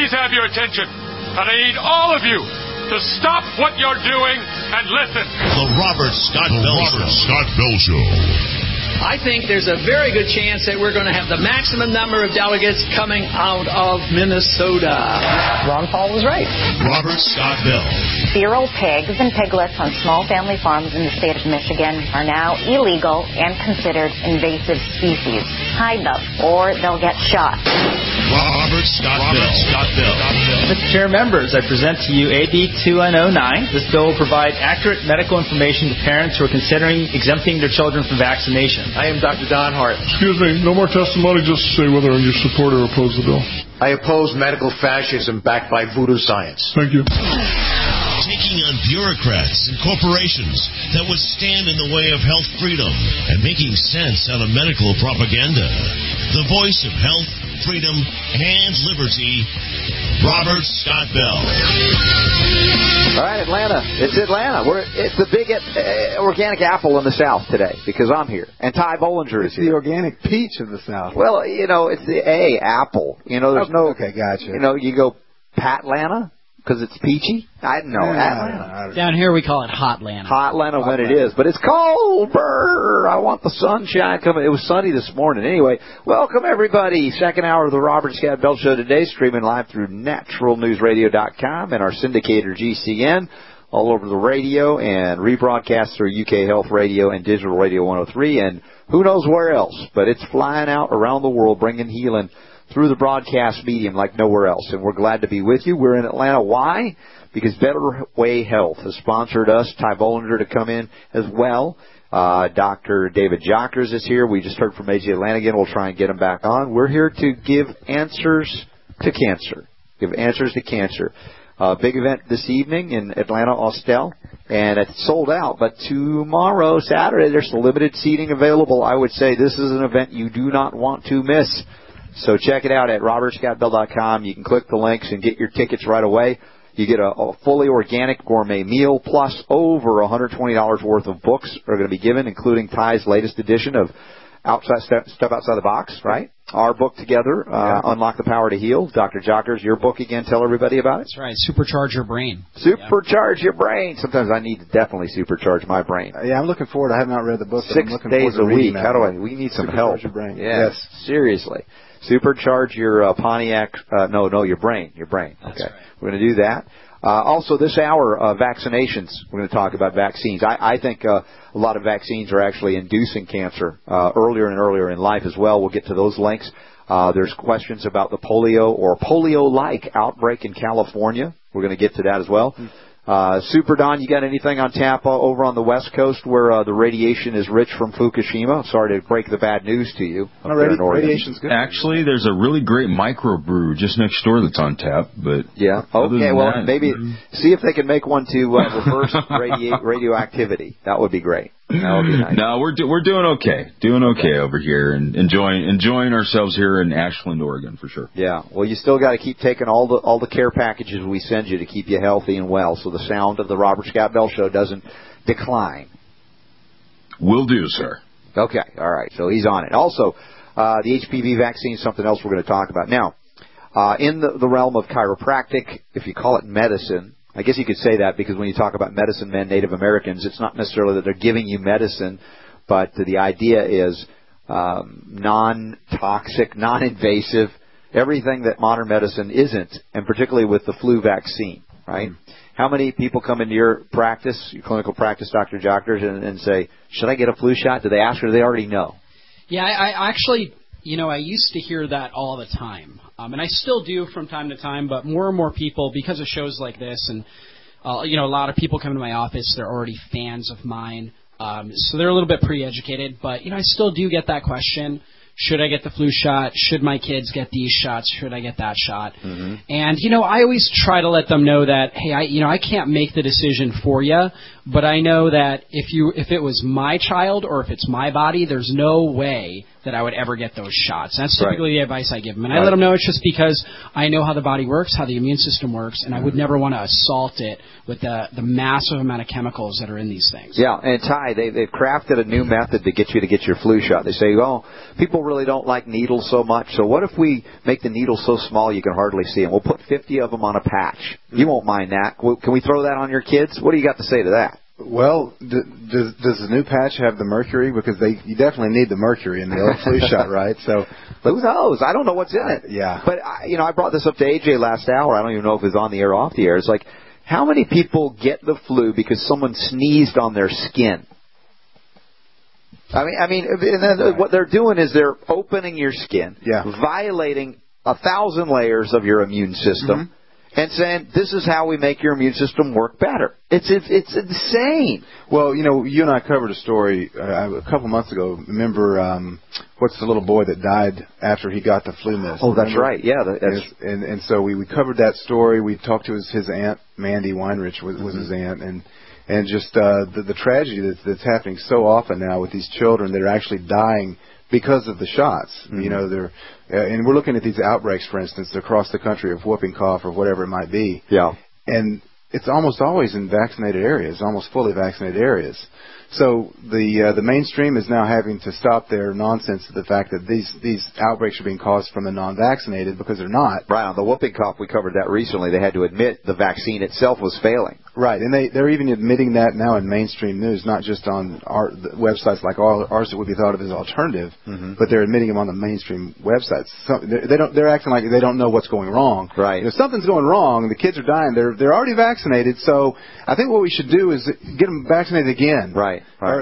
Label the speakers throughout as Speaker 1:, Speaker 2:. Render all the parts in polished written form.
Speaker 1: please have your attention. And I need all of you to stop what you're doing and listen.
Speaker 2: The Robert Scott Bell Show.
Speaker 3: I think there's a very good chance that we're going to have the maximum number of delegates coming out of Minnesota.
Speaker 4: Ron Paul was right.
Speaker 2: Robert Scott Bell.
Speaker 5: Feral pigs and piglets on small family farms in the state of Michigan are now illegal and considered invasive species. Hide them, or they'll get shot.
Speaker 2: Robert Scott Bell.
Speaker 6: Mr. Chair, members, I present to you AB 2109. This bill will provide accurate medical information to parents who are considering exempting their children from vaccination.
Speaker 7: I am Dr. Don Hart.
Speaker 8: Excuse me, no more testimony, just say whether you support or oppose the bill.
Speaker 7: I oppose medical fascism backed by voodoo science.
Speaker 8: Thank you.
Speaker 2: Taking on bureaucrats and corporations that would stand in the way of health freedom and making sense out of medical propaganda. The voice of health, freedom, and liberty, Robert Scott Bell.
Speaker 9: All right, Atlanta. It's Atlanta. It's the big organic apple in the South today because I'm here. And Ty Bollinger is here.
Speaker 10: It's the organic peach of the South.
Speaker 9: Well, it's the apple. There's no...
Speaker 10: Okay, gotcha.
Speaker 9: You go Patlanta because it's peachy? I don't know. Atlanta.
Speaker 11: Down here we call it Hotlanta.
Speaker 9: Hotlanta when it is. But it's cold. Brr, I want the sunshine coming. It was sunny this morning. Anyway, welcome everybody. Second hour of the Robert Scott Bell Show today, streaming live through naturalnewsradio.com and our syndicator GCN all over the radio and rebroadcast through UK Health Radio and Digital Radio 103 and who knows where else. But it's flying out around the world bringing healing through the broadcast medium like nowhere else. And we're glad to be with you. We're in Atlanta. Why? Because Better Way Health has sponsored us, Ty Bollinger, to come in as well. Dr. David Jockers is here. We just heard from A.J. Lanigan. We'll try and get him back on. We're here to give answers to cancer. Give answers to cancer. Big event this evening in Atlanta, Austell. And it's sold out. But tomorrow, Saturday, there's limited seating available. I would say this is an event you do not want to miss. So check it out at robertscottbell.com. You can click the links and get your tickets right away. You get a fully organic gourmet meal, plus over $120 worth of books are going to be given, including Ty's latest edition of Step Outside the Box, right? Our book together, Unlock the Power to Heal. Dr. Jockers, your book again. Tell everybody about it.
Speaker 11: That's right. Supercharge your brain.
Speaker 9: Supercharge your brain. Sometimes I need to definitely supercharge my brain.
Speaker 10: Yeah, I'm looking forward. I have not read the book.
Speaker 9: 6 days a week. How do we need some help?
Speaker 10: Supercharge your brain.
Speaker 9: Yes. Seriously. Supercharge your Pontiac. Your brain. Your brain.
Speaker 11: That's
Speaker 9: okay.
Speaker 11: Right.
Speaker 9: We're going to do that. Also, this hour, vaccinations. We're going to talk about vaccines. I think a lot of vaccines are actually inducing cancer earlier and earlier in life as well. We'll get to those links. There's questions about the polio or polio-like outbreak in California. We're going to get to that as well. Super Don, you got anything on tap over on the West Coast where the radiation is rich from Fukushima? Sorry to break the bad news to you.
Speaker 10: Radiation's good.
Speaker 12: Actually, there's a really great microbrew just next door that's on tap. But
Speaker 9: yeah, okay. Well, maybe see if they can make one to reverse radioactivity. That would be great. That would be nice.
Speaker 12: No, we're doing okay. Doing okay over here and enjoying ourselves here in Ashland, Oregon, for sure.
Speaker 9: Yeah. Well, you still got to keep taking all the care packages we send you to keep you healthy and well, so the sound of the Robert Scott Bell Show doesn't decline.
Speaker 12: Will do, sir.
Speaker 9: Okay. All right. So he's on it. Also, the HPV vaccine is something else we're going to talk about. Now, in the realm of chiropractic, if you call it medicine, I guess you could say that because when you talk about medicine men, Native Americans, it's not necessarily that they're giving you medicine, but the idea is non-toxic, non-invasive, everything that modern medicine isn't, and particularly with the flu vaccine, right? Mm-hmm. How many people come into your practice, your clinical practice, Dr. Jockers, and say, should I get a flu shot? Do they ask or do they already know?
Speaker 11: Yeah, I actually... I used to hear that all the time, and I still do from time to time, but more and more people, because of shows like this, and, a lot of people come to my office, they're already fans of mine, so they're a little bit pre-educated, but, I still do get that question, should I get the flu shot? Should my kids get these shots? Should I get that shot? Mm-hmm. And, I always try to let them know that, hey, I can't make the decision for you, but I know that if it was my child or if it's my body, there's no way that I would ever get those shots. That's typically the advice I give them. And I let them know it's just because I know how the body works, how the immune system works, and I would never want to assault it with the massive amount of chemicals that are in these things.
Speaker 9: Yeah, and Ty, they've crafted a new method to get your flu shot. They say, well, people really don't like needles so much, so what if we make the needles so small you can hardly see them? We'll put 50 of them on a patch. You won't mind that. Can we throw that on your kids? What do you got to say to that?
Speaker 10: Well, does the new patch have the mercury? Because you definitely need the mercury in the old flu shot, right? So
Speaker 9: who knows? I don't know what's in it.
Speaker 10: Yeah.
Speaker 9: But, I brought this up to AJ last hour. I don't even know if it was on the air or off the air. It's like, how many people get the flu because someone sneezed on their skin? I mean, and then what they're doing is they're opening your skin, violating 1,000 layers of your immune system, and saying, this is how we make your immune system work better. It's insane.
Speaker 10: Well, you and I covered a story a couple months ago. Remember, what's the little boy that died after he got the flu mist?
Speaker 9: Oh, that's right. Yeah.
Speaker 10: And so we covered that story. We talked to his aunt, Mandy Weinrich was his aunt, and just the tragedy that's happening so often now with these children that are actually dying because of the shots. They're and we're looking at these outbreaks, for instance, across the country of whooping cough or whatever it might be.
Speaker 9: Yeah.
Speaker 10: And it's almost always in vaccinated areas, almost fully vaccinated areas. So the mainstream is now having to stop their nonsense to the fact that these outbreaks are being caused from the non-vaccinated because they're not.
Speaker 9: Right. On the whooping cough, we covered that recently. They had to admit the vaccine itself was failing.
Speaker 10: Right, and they're even admitting that now in mainstream news, not just on our websites like ours that would be thought of as alternative, but they're admitting them on the mainstream websites. So they're acting like they don't know what's going wrong.
Speaker 9: Right.
Speaker 10: If something's going wrong, the kids are dying. They're already vaccinated, so I think what we should do is get them vaccinated again.
Speaker 9: Right.
Speaker 10: Or,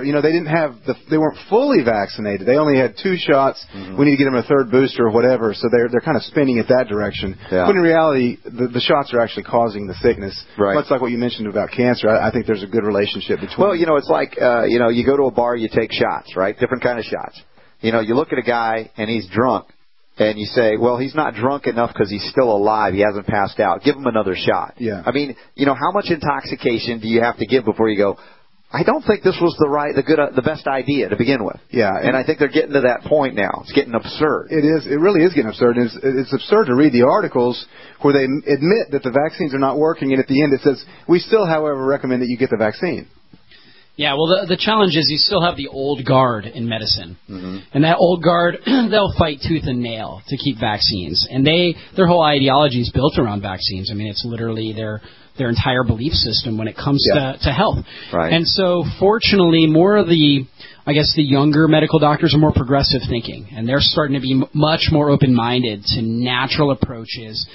Speaker 10: they weren't fully vaccinated. They only had 2 shots. We need to get them a 3rd booster or whatever. So they're kind of spinning it that direction.
Speaker 9: Yeah.
Speaker 10: But in reality, the shots are actually causing the sickness.
Speaker 9: Right.
Speaker 10: Much like what you mentioned about cancer, I think there's a good relationship between.
Speaker 9: Well, it's like you go to a bar, you take shots, right? Different kind of shots. You look at a guy and he's drunk, and you say, well, he's not drunk enough because he's still alive. He hasn't passed out. Give him another shot.
Speaker 10: Yeah.
Speaker 9: I mean, how much intoxication do you have to give before you go, I don't think this was the best idea to begin with.
Speaker 10: Yeah,
Speaker 9: and I think they're getting to that point now. It's getting absurd.
Speaker 10: It is. It really is getting absurd. It's absurd to read the articles where they admit that the vaccines are not working, and at the end it says, we still, however, recommend that you get the vaccine.
Speaker 11: Yeah, well, the challenge is you still have the old guard in medicine. And that old guard, they'll fight tooth and nail to keep vaccines. And their whole ideology is built around vaccines. I mean, it's literally their entire belief system when it comes to health.
Speaker 9: Right.
Speaker 11: And so, fortunately, more of the younger medical doctors are more progressive thinking. And they're starting to be much more open-minded to natural approaches,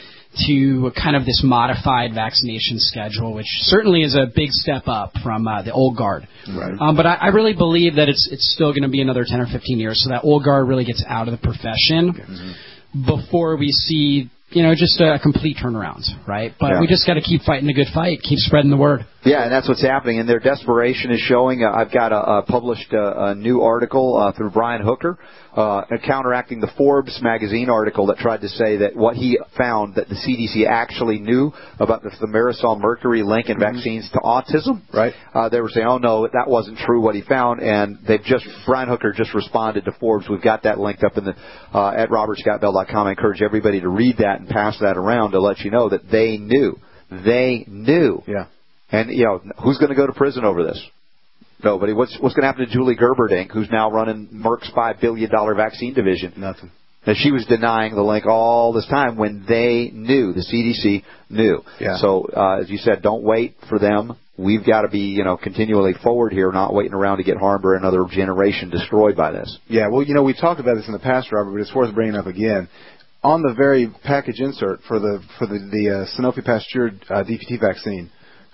Speaker 11: to kind of this modified vaccination schedule, which certainly is a big step up from the old guard.
Speaker 10: Right.
Speaker 11: But I really believe that it's still going to be another 10 or 15 years, so that old guard really gets out of the profession before we see, just a complete turnaround, right? But we just got to keep fighting the good fight, keep spreading the word.
Speaker 9: Yeah, and that's what's happening, and their desperation is showing. I've got published a new article through Brian Hooker, counteracting the Forbes magazine article that tried to say that what he found that the CDC actually knew about the thimerosal mercury link in vaccines to autism.
Speaker 10: Right.
Speaker 9: They were saying, oh no, that wasn't true what he found, and Brian Hooker just responded to Forbes. We've got that linked up in the at robertscottbell.com. I encourage everybody to read that and pass that around to let you know that they knew. They knew.
Speaker 10: Yeah.
Speaker 9: And, who's going to go to prison over this? Nobody. What's going to happen to Julie Gerberding, who's now running Merck's $5 billion vaccine division?
Speaker 10: Nothing.
Speaker 9: And she was denying the link all this time when they knew, the CDC knew.
Speaker 10: Yeah.
Speaker 9: So, as you said, don't wait for them. We've got to be, continually forward here, not waiting around to get harmed or another generation destroyed by this.
Speaker 10: Yeah, well, we talked about this in the past, Robert, but it's worth bringing up again. On the very package insert for the Sanofi Pasteur DPT vaccine,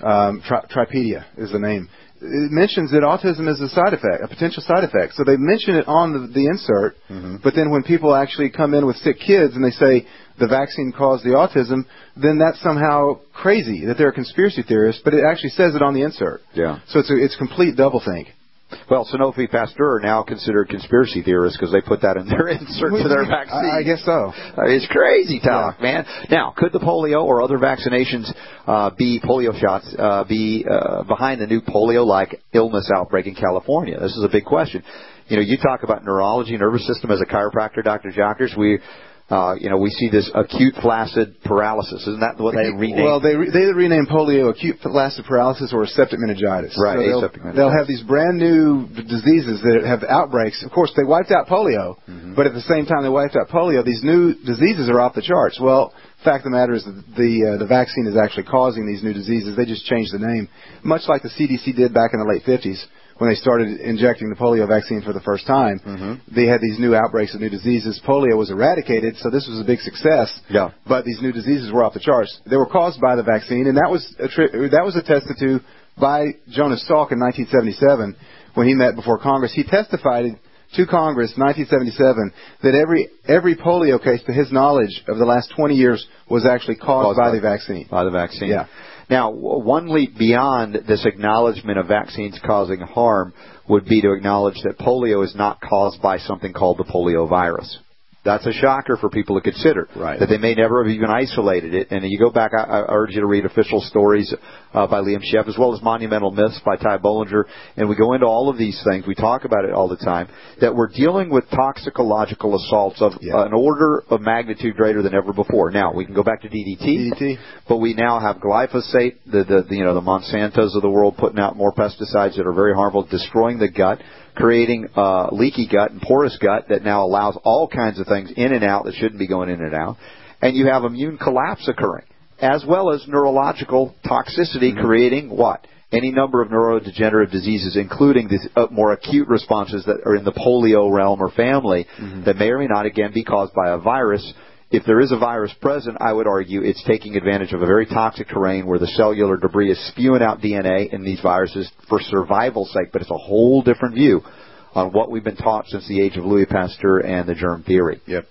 Speaker 10: Tripedia is the name. It mentions that autism is a potential side effect. So they mention it on the insert, but then when people actually come in with sick kids and they say the vaccine caused the autism, then that's somehow crazy, that they're a conspiracy theorist, but it actually says it on the insert.
Speaker 9: Yeah.
Speaker 10: So it's complete doublethink.
Speaker 9: Well, Sanofi Pasteur are now considered conspiracy theorists because they put that in their insert to their vaccine.
Speaker 10: I guess so.
Speaker 9: It's crazy talk, man. Now, could the polio or other vaccinations polio shots be behind the new polio-like illness outbreak in California? This is a big question. You talk about neurology, nervous system as a chiropractor, Dr. Jockers. We see this acute flaccid paralysis. Isn't that what they renamed?
Speaker 10: Well, they renamed polio acute flaccid paralysis or aseptic meningitis.
Speaker 9: Right,
Speaker 10: so
Speaker 9: aseptic meningitis.
Speaker 10: They'll have these brand new diseases that have outbreaks. Of course, they wiped out polio, but at the same time they wiped out polio, these new diseases are off the charts. Well, fact of the matter is that the vaccine is actually causing these new diseases. They just changed the name, much like the CDC did back in the late 50s. When they started injecting the polio vaccine for the first time, they had these new outbreaks of new diseases. Polio was eradicated, so this was a big success.
Speaker 9: Yeah.
Speaker 10: But these new diseases were off the charts. They were caused by the vaccine, and that was attested to by Jonas Salk in 1977 when he met before Congress. He testified to Congress in 1977 that every polio case, to his knowledge, of the last 20 years was actually caused by the vaccine.
Speaker 9: By the vaccine.
Speaker 10: Yeah.
Speaker 9: Now, one leap beyond this acknowledgement of vaccines causing harm would be to acknowledge that polio is not caused by something called the polio virus. That's a shocker for people to consider, that they may never have even isolated it. And you go back, I urge you to read official stories by Liam Sheff, as well as Monumental Myths by Ty Bollinger. And we go into all of these things. We talk about it all the time, that we're dealing with toxicological assaults of an order of magnitude greater than ever before. Now, we can go back to DDT. But we now have glyphosate, the Monsantos of the world putting out more pesticides that are very harmful, destroying the gut, creating leaky gut and porous gut that now allows all kinds of things in and out that shouldn't be going in and out. And you have immune collapse occurring, as well as neurological toxicity creating what? Any number of neurodegenerative diseases, including the more acute responses that are in the polio realm or family that may or may not, again, be caused by a virus. If there is a virus present, I would argue it's taking advantage of a very toxic terrain where the cellular debris is spewing out DNA in these viruses for survival's sake, but it's a whole different view on what we've been taught since the age of Louis Pasteur and the germ theory.
Speaker 10: Yep.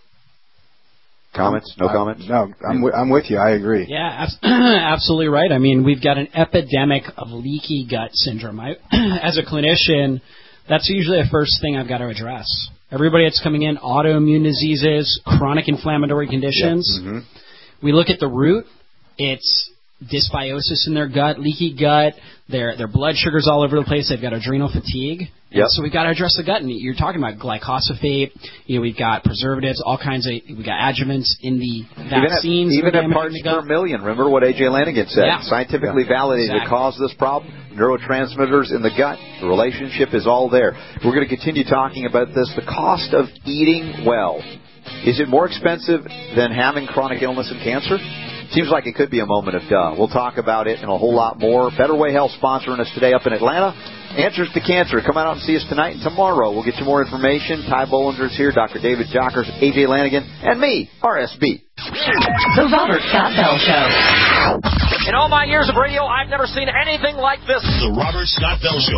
Speaker 9: Comments? No comments?
Speaker 10: No, I'm with you. I agree.
Speaker 11: Yeah, absolutely right. I mean, we've got an epidemic of leaky gut syndrome. As a clinician, that's usually the first thing I've got to address. Everybody that's coming in, autoimmune diseases, chronic inflammatory conditions. We look at the root. It's dysbiosis in their gut, leaky gut, their blood sugar's all over the place. They've got adrenal fatigue. So we've got to address the gut. And you're talking about glyphosate. We've got preservatives, all kinds of. We've got adjuvants in the vaccines.
Speaker 9: Even at parts per million. Remember what A.J. Lanigan said?
Speaker 11: Yeah.
Speaker 9: Scientifically validated the cause of this problem. Neurotransmitters in the gut. The relationship is all there. We're going to continue talking about this. The cost of eating well. Is it more expensive than having chronic illness and cancer? Seems like it could be a moment of duh. We'll talk about it and a whole lot more. Better Way Health sponsoring us today up in Atlanta. Answers to Cancer. Come out and see us tonight and tomorrow. We'll get you more information. Ty Bollinger's here, Dr. David Jockers, A.J. Lanigan, and me, RSB.
Speaker 13: The Robert Scott Bell Show. In all my years of radio, I've never seen anything like this.
Speaker 2: The Robert Scott Bell Show.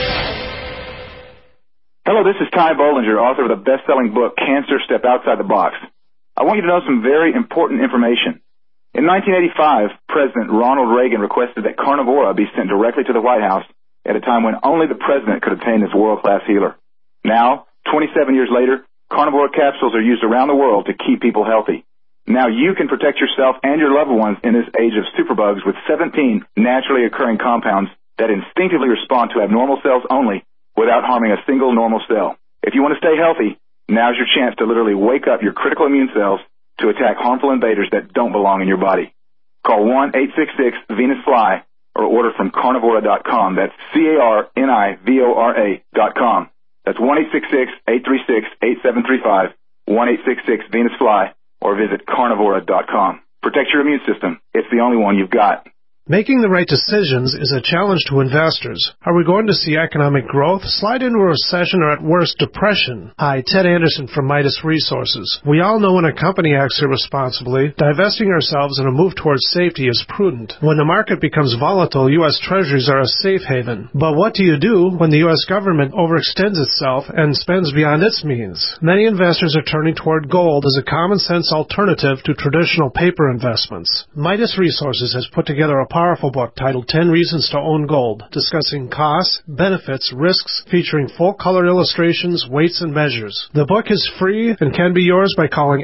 Speaker 14: Hello, this is Ty Bollinger, author of the best-selling book, Cancer, Step Outside the Box. I want you to know some very important information. In 1985, President Ronald Reagan requested that Carnivora be sent directly to the White House at a time when only the president could obtain this world-class healer. Now, 27 years later, Carnivora capsules are used around the world to keep people healthy. Now you can protect yourself and your loved ones in this age of superbugs with 17 naturally occurring compounds that instinctively respond to abnormal cells only without harming a single normal cell. If you want to stay healthy, now's your chance to literally wake up your critical immune cells to attack harmful invaders that don't belong in your body. Call 1-866-VENUS-FLY or order from Carnivora.com. That's CARNIVORA.com. That's 1-866-836-8735, 1-866-VENUS-FLY, or visit Carnivora.com. Protect your immune system. It's the only one you've got.
Speaker 15: Making the right decisions is a challenge to investors. Are we going to see economic growth, slide into a recession, or at worst, depression? Hi, Ted Anderson from Midas Resources. We all know when a company acts irresponsibly, divesting ourselves in a move towards safety is prudent. When the market becomes volatile, U.S. Treasuries are a safe haven. But what do you do when the U.S. government overextends itself and spends beyond its means? Many investors are turning toward gold as a common-sense alternative to traditional paper investments. Midas Resources has put together a powerful book titled 10 Reasons to Own Gold, discussing costs, benefits, risks, featuring full-color illustrations, weights, and measures. The book is free and can be yours by calling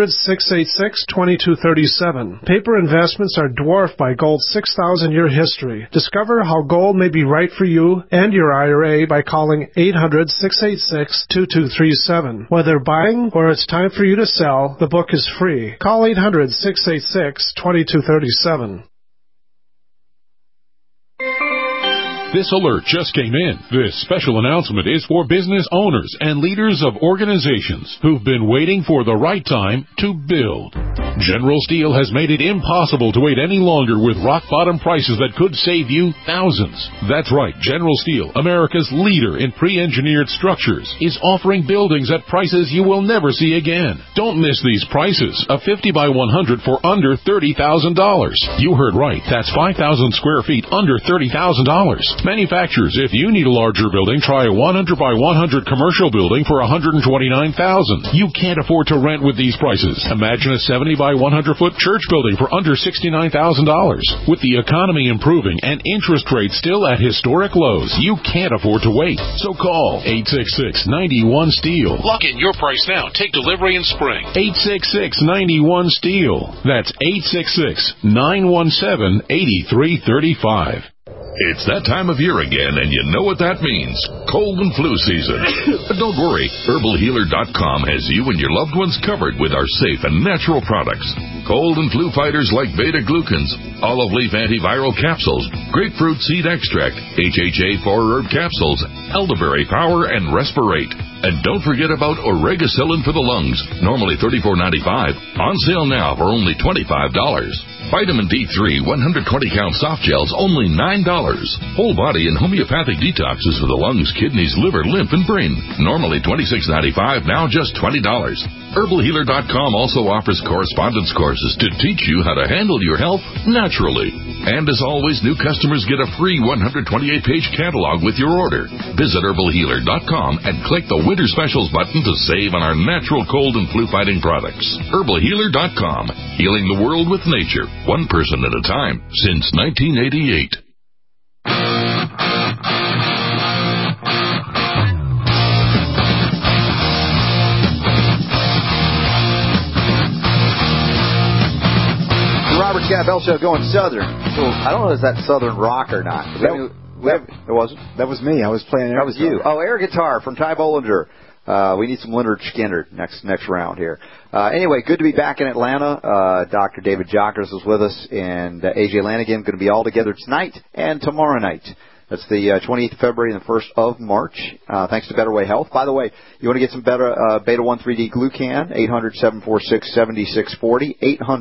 Speaker 15: 800-686-2237. Paper investments are dwarfed by gold's 6,000-year history. Discover how gold may be right for you and your IRA by calling 800-686-2237. Whether buying or it's time for you to sell, the book is free. Call 800-686-2237.
Speaker 1: This alert just came in. This special announcement is for business owners and leaders of organizations who've been waiting for the right time to build. General Steel has made it impossible to wait any longer with rock-bottom prices that could save you thousands. That's right, General Steel, America's leader in pre-engineered structures, is offering buildings at prices you will never see again. Don't miss these prices. A 50 by 100 for under $30,000. You heard right. That's 5,000 square feet under $30,000. Manufacturers, if you need a larger building, try a 100 by 100 commercial building for $129,000. You can't afford to rent with these prices. Imagine a 70 by 100 foot church building for under $69,000. With the economy improving and interest rates still at historic lows, you can't afford to wait. So call 866-91-STEEL. Lock in your price now. Take delivery in spring. 866-91-STEEL. That's 866-917-8335.
Speaker 16: It's that time of year again, and you know what that means. Cold and flu season. But don't worry, HerbalHealer.com has you and your loved ones covered with our safe and natural products. Cold and flu fighters like beta-glucans, olive leaf antiviral capsules, grapefruit seed extract, HHA 4-herb capsules, elderberry power, and respirate. And don't forget about Oregacillin for the lungs, normally $34.95, on sale now for only $25. Vitamin D3 120-count soft gels, only $9. Whole body and homeopathic detoxes for the lungs, kidneys, liver, lymph, and brain, normally $26.95, now just $20. HerbalHealer.com also offers correspondence courses to teach you how to handle your health naturally. And as always, new customers get a free 128-page catalog with your order. Visit HerbalHealer.com and click the Winter Specials button to save on our natural cold and flu-fighting products. HerbalHealer.com, healing the world with nature, one person at a time, since 1988.
Speaker 9: Robert Scott Bell Show going Southern. So I don't know if that's Southern rock or not. It wasn't.
Speaker 10: That was me. I was playing air
Speaker 9: guitar. That was you. Oh, air guitar from Ty Bollinger. We need some Leonard Skinner next round here. Anyway, good to be back in Atlanta. Dr. David Jockers is with us, and A.J. Lanigan going to be all together tonight and tomorrow night. That's the 28th of February and the 1st of March, thanks to Better Way Health. By the way, you want to get some better Beta-1,3-D Glucan, 800-746-7640,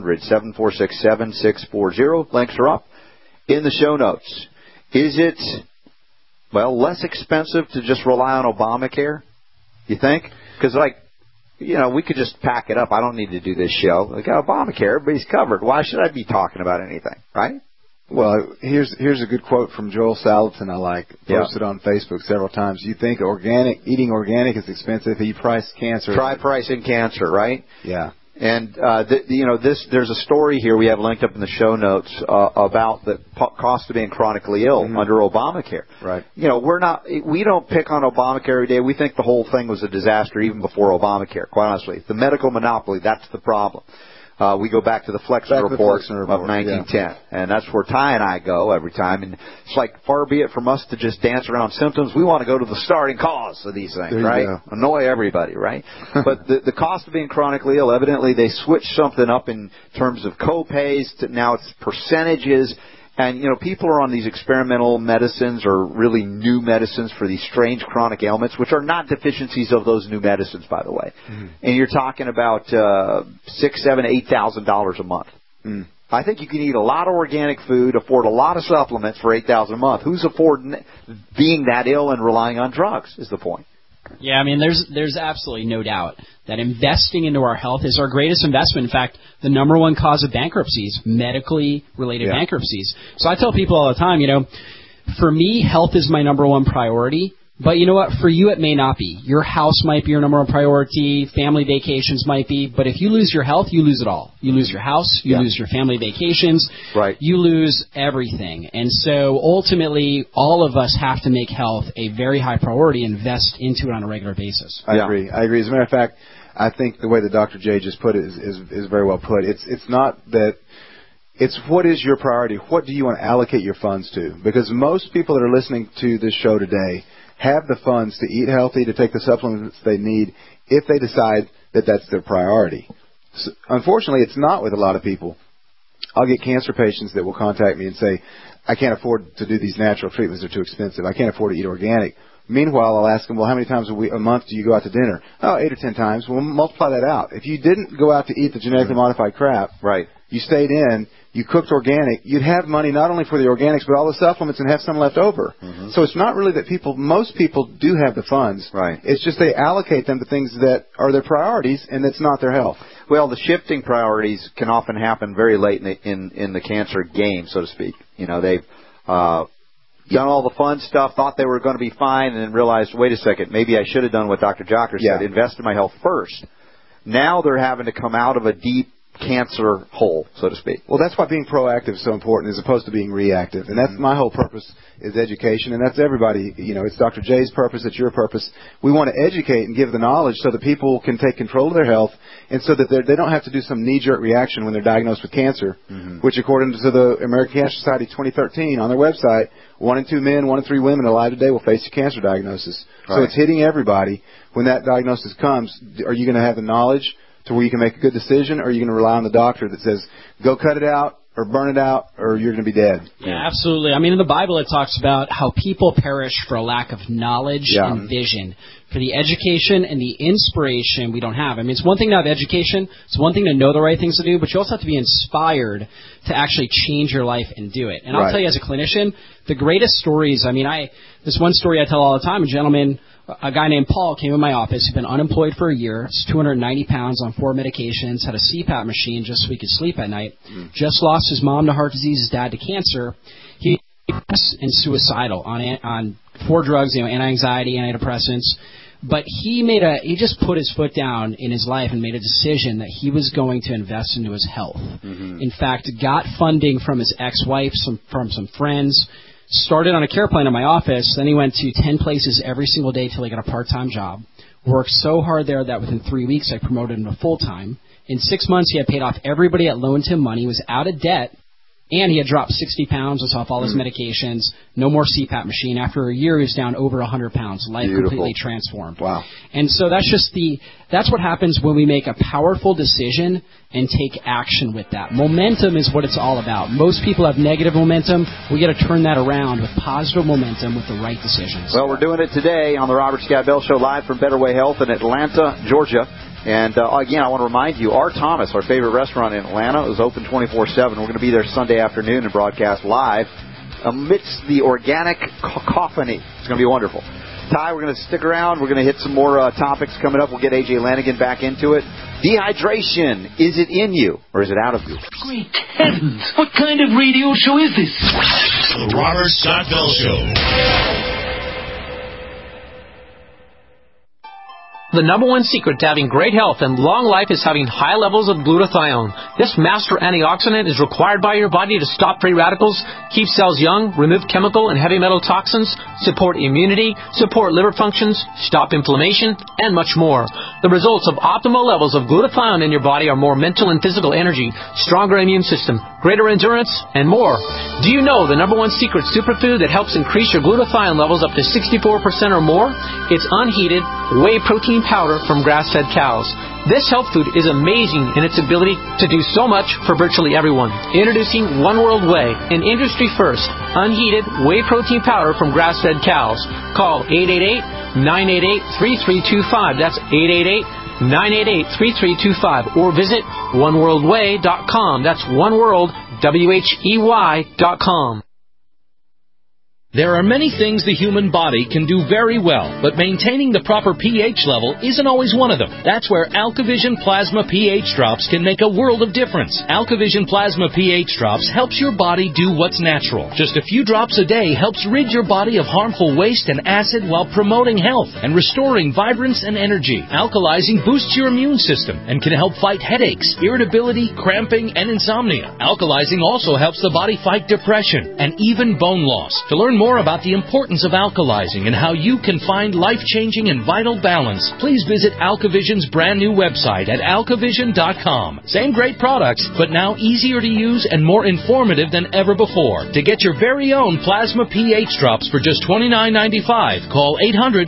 Speaker 9: 800-746-7640. Links are up in the show notes. Is it, less expensive to just rely on Obamacare, you think? Because, we could just pack it up. I don't need to do this show. I got Obamacare, everybody's covered. Why should I be talking about anything, right?
Speaker 10: Well, here's a good quote from Joel Salatin I like. Posted on Facebook several times. You think eating organic is expensive? You price cancer.
Speaker 9: Try pricing cancer, right?
Speaker 10: Yeah.
Speaker 9: And there's a story here we have linked up in the show notes about the cost of being chronically ill under Obamacare.
Speaker 10: Right.
Speaker 9: We don't pick on Obamacare every day. We think the whole thing was a disaster even before Obamacare. Quite honestly, the medical monopoly, that's the problem. We go back to the Flexner Report of 1910, and that's where Ty and I go every time. And it's far be it from us to just dance around symptoms. We want to go to the starting cause of these things, right? Annoy everybody, right? But the cost of being chronically ill, evidently they switched something up in terms of co-pays to now it's percentages. And, people are on these experimental medicines or really new medicines for these strange chronic ailments, which are not deficiencies of those new medicines, by the way. Mm-hmm. And you're talking about $6,000, $7,000, $8,000 a month. Mm. I think you can eat a lot of organic food, afford a lot of supplements for $8,000 a month. Who's affording being that ill and relying on drugs is the point.
Speaker 11: Yeah, there's absolutely no doubt that investing into our health is our greatest investment. In fact, the number one cause of bankruptcies, medically related bankruptcies. So I tell people all the time, for me, health is my number one priority, But you know what? For you, it may not be. Your house might be your number one priority. Family vacations might be. But if you lose your health, you lose it all. You lose your house. You lose your family vacations.
Speaker 9: Right.
Speaker 11: You lose everything. And so ultimately, all of us have to make health a very high priority, invest into it on a regular basis.
Speaker 10: I agree. As a matter of fact, I think the way that Dr. J just put it is very well put. It's not that. It's what is your priority? What do you want to allocate your funds to? Because most people that are listening to this show today have the funds to eat healthy, to take the supplements they need, if they decide that that's their priority. So, unfortunately, it's not with a lot of people. I'll get cancer patients that will contact me and say, I can't afford to do these natural treatments. They're too expensive. I can't afford to eat organic. Meanwhile, I'll ask them, well, how many times a month do you go out to dinner? Oh, 8 or 10 times. Well, multiply that out. If you didn't go out to eat the genetically modified crap,
Speaker 9: right?
Speaker 10: You stayed in, you cooked organic, you'd have money not only for the organics, but all the supplements and have some left over.
Speaker 9: Mm-hmm.
Speaker 10: So it's not really that most people do have the funds.
Speaker 9: Right.
Speaker 10: It's just they allocate them to things that are their priorities, and that's not their health.
Speaker 9: Well, the shifting priorities can often happen very late in the cancer game, so to speak. You know, they've done all the fun stuff, thought they were going to be fine, and then realized, wait a second, maybe I should have done what Dr. Jocker said, invest in my health first. Now they're having to come out of a deep cancer hole, so to speak.
Speaker 10: Well, that's why being proactive is so important as opposed to being reactive. And that's my whole purpose is education, and that's everybody. You know, it's Dr. J's purpose, it's your purpose. We want to educate and give the knowledge so that people can take control of their health and so that they don't have to do some knee-jerk reaction when they're diagnosed with cancer, which according to the American Cancer Society 2013 on their website, 1 in 2 men, 1 in 3 women alive today will face a cancer diagnosis. Right. So it's hitting everybody. When that diagnosis comes, are you going to have the knowledge to where you can make a good decision, or are you going to rely on the doctor that says, go cut it out or burn it out, or you're going to be dead?
Speaker 11: Yeah, absolutely. I mean, in the Bible it talks about how people perish for a lack of knowledge and vision, for the education and the inspiration we don't have. I mean, it's one thing to have education, it's one thing to know the right things to do, but you also have to be inspired to actually change your life and do it. And I'll tell you, as a clinician, the greatest stories, I mean, this one story I tell all the time, a guy named Paul came in my office. He'd been unemployed for a year. He's 290 pounds on 4 medications, had a CPAP machine just so he could sleep at night. Just lost his mom to heart disease, his dad to cancer. He was suicidal on 4 drugs, anti-anxiety, antidepressants. But he just put his foot down in his life and made a decision that he was going to invest into his health. In fact, got funding from his ex-wife, from some friends. Started on a care plan in my office, then he went to 10 places every single day till he got a part-time job. Worked so hard there that within 3 weeks I promoted him to full-time. In 6 months he had paid off everybody that loaned him money, was out of debt, and he had dropped 60 pounds, was off all his medications, no more CPAP machine. After a year he was down over 100 pounds. Life completely transformed.
Speaker 10: Wow.
Speaker 11: And so that's what happens when we make a powerful decision and take action with that. Momentum is what it's all about. Most people have negative momentum. We got to turn that around with positive momentum with the right decisions.
Speaker 9: Well, we're doing it today on the Robert Scott Bell Show live from Better Way Health in Atlanta, Georgia. And, again, I want to remind you, R. Thomas, our favorite restaurant in Atlanta, is open 24/7. We're going to be there Sunday afternoon and broadcast live amidst the organic cacophony. It's going to be wonderful. Ty, we're going to stick around. We're going to hit some more topics coming up. We'll get A.J. Lanigan back into it. Dehydration. Is it in you or is it out of you?
Speaker 17: Great heavens. What kind of radio show is this?
Speaker 2: The Robert Scott Bell Show.
Speaker 13: The number one secret to having great health and long life is having high levels of glutathione. This master antioxidant is required by your body to stop free radicals, keep cells young, remove chemical and heavy metal toxins, support immunity, support liver functions, stop inflammation, and much more. The results of optimal levels of glutathione in your body are more mental and physical energy, stronger immune system, greater endurance, and more. Do you know the number one secret superfood that helps increase your glutathione levels up to 64% or more? It's unheated whey protein powder from grass-fed cows. This health food is amazing in its ability to do so much for virtually everyone. Introducing One World Whey, an industry-first, unheated whey protein powder from grass-fed cows. Call 888-988-3325. That's 888-988-3325. Or visit oneworldwhey.com. That's oneworld, WHEY.com.
Speaker 18: There are many things the human body can do very well, but maintaining the proper pH level isn't always one of them. That's where AlkaVision Plasma pH Drops can make a world of difference. AlkaVision Plasma pH Drops helps your body do what's natural. Just a few drops a day helps rid your body of harmful waste and acid while promoting health and restoring vibrance and energy. Alkalizing boosts your immune system and can help fight headaches, irritability, cramping, and insomnia. Alkalizing also helps the body fight depression and even bone loss. To learn more about the importance of alkalizing and how you can find life-changing and vital balance, please visit AlkaVision's brand new website at alkavision.com. Same great products, but now easier to use and more informative than ever before. To get your very own Plasma pH Drops for just $29.95, call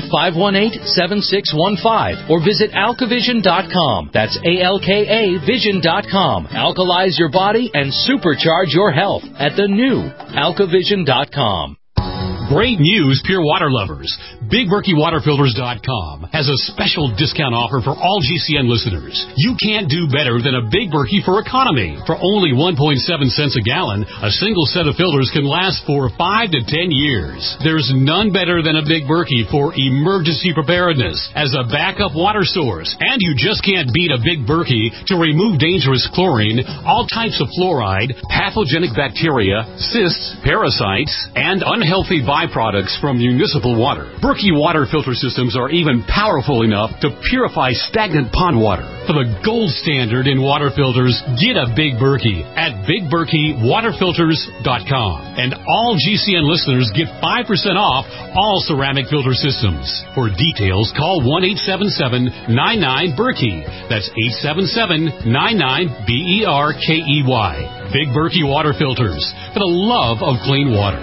Speaker 18: 800-518-7615 or visit alkavision.com. That's ALKA Vision.com. Alkalize your body and supercharge your health at the new alkavision.com.
Speaker 19: Great news, pure water lovers. BigBerkeyWaterFilters.com has a special discount offer for all GCN listeners. You can't do better than a Big Berkey for economy. For only 1.7 cents a gallon, a single set of filters can last for 5 to 10 years. There's none better than a Big Berkey for emergency preparedness as a backup water source. And you just can't beat a Big Berkey to remove dangerous chlorine, all types of fluoride, pathogenic bacteria, cysts, parasites, and unhealthy byproducts from municipal water. Berkey water filter systems are even powerful enough to purify stagnant pond water. For the gold standard in water filters, get a Big Berkey at BigBerkeyWaterFilters.com. And all GCN listeners get 5% off all ceramic filter systems. For details, call 1-877-99-BERKEY. That's 877-99-BERKEY. Big Berkey Water Filters, for the love of clean water.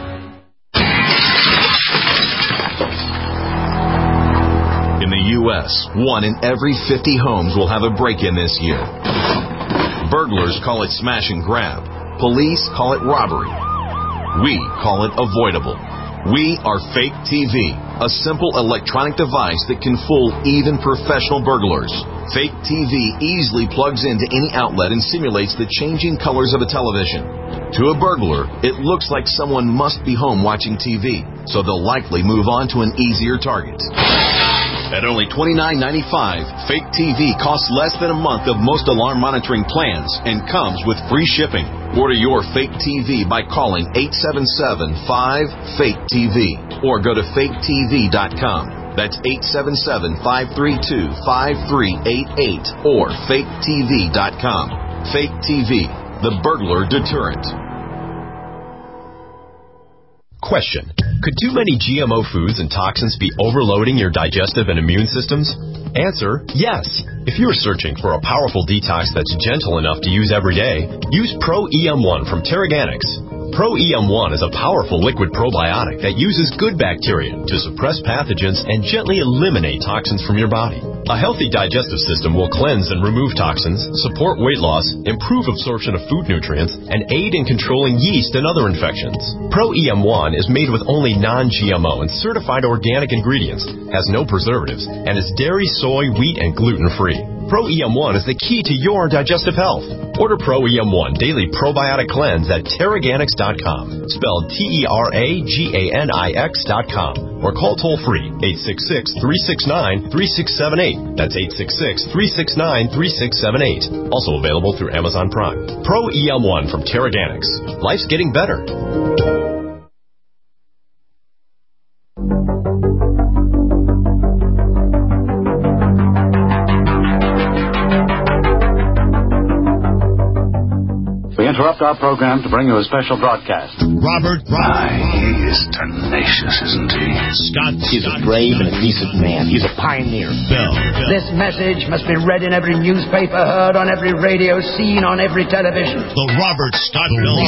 Speaker 20: In the U.S., 1 in every 50 homes will have a break-in this year. Burglars call it smash and grab. Police call it robbery. We call it avoidable. We are Fake TV, a simple electronic device that can fool even professional burglars. Fake TV easily plugs into any outlet and simulates the changing colors of a television. To a burglar, it looks like someone must be home watching TV, so they'll likely move on to an easier target. At only $29.95, Fake TV costs less than a month of most alarm monitoring plans and comes with free shipping. Order your Fake TV by calling 877-5-FAKE-TV or go to faketv.com. That's 877-532-5388 or faketv.com. Fake TV, the burglar deterrent.
Speaker 21: Question: could too many GMO foods and toxins be overloading your digestive and immune systems? Answer: yes. If you're searching for a powerful detox that's gentle enough to use every day, use Pro EM1 from Teraganix. Pro EM1 is a powerful liquid probiotic that uses good bacteria to suppress pathogens and gently eliminate toxins from your body. A healthy digestive system will cleanse and remove toxins, support weight loss, improve absorption of food nutrients, and aid in controlling yeast and other infections. Pro EM1 is made with only non-GMO and certified organic ingredients, has no preservatives, and is dairy, soy, wheat, and gluten-free. Pro EM1 is the key to your digestive health. Order Pro EM1 Daily Probiotic Cleanse at Teraganix.com, spelled Teraganix.com, or call toll-free 866-369-3678. That's 866-369-3678. Also available through Amazon Prime. Pro EM1 from Teraganix. Life's getting better.
Speaker 22: Interrupt our program to bring you a special broadcast.
Speaker 2: Robert
Speaker 22: he is tenacious, isn't he?
Speaker 2: Scott.
Speaker 22: He's a brave and a decent man. He's a pioneer.
Speaker 2: Bell.
Speaker 23: This message must be read in every newspaper, heard on every radio, seen on every television.
Speaker 2: The Robert Scott Bell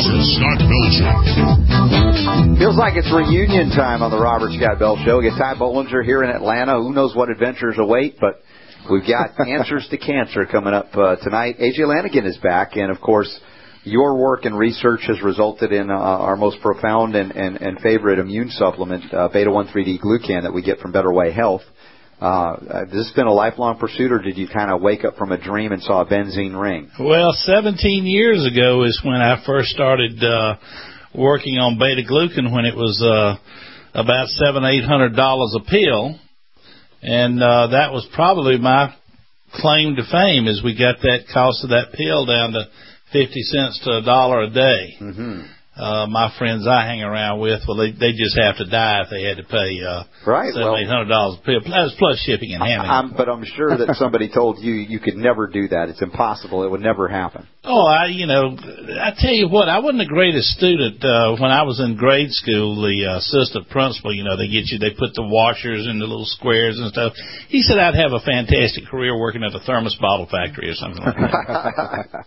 Speaker 2: Show.
Speaker 9: Feels like it's reunion time on the Robert Scott Bell Show. We get Ty Bollinger here in Atlanta. Who knows what adventures await, but we've got Answers to Cancer coming up tonight. A.J. Lanigan is back, and of course, your work and research has resulted in our most profound and favorite immune supplement, beta-1,3-D glucan that we get from Better Way Health. Has this been a lifelong pursuit, or did you kind of wake up from a dream and saw a benzene ring?
Speaker 24: Well, 17 years ago is when I first started
Speaker 3: working on beta-glucan when it was about $700-800 a pill, and that was probably my claim to fame, is we got that cost of that pill down to 50 cents to $1 a day.
Speaker 9: Mm-hmm.
Speaker 3: My friends I hang around with, well, they just have to die if they had to pay $700-800 a pill, plus shipping and handling.
Speaker 9: But I'm sure that somebody told you could never do that. It's impossible. It would never happen.
Speaker 3: Oh, I tell you what, I wasn't the greatest student when I was in grade school. The assistant principal, they put the washers in the little squares and stuff. He said I'd have a fantastic career working at a thermos bottle factory or something like that.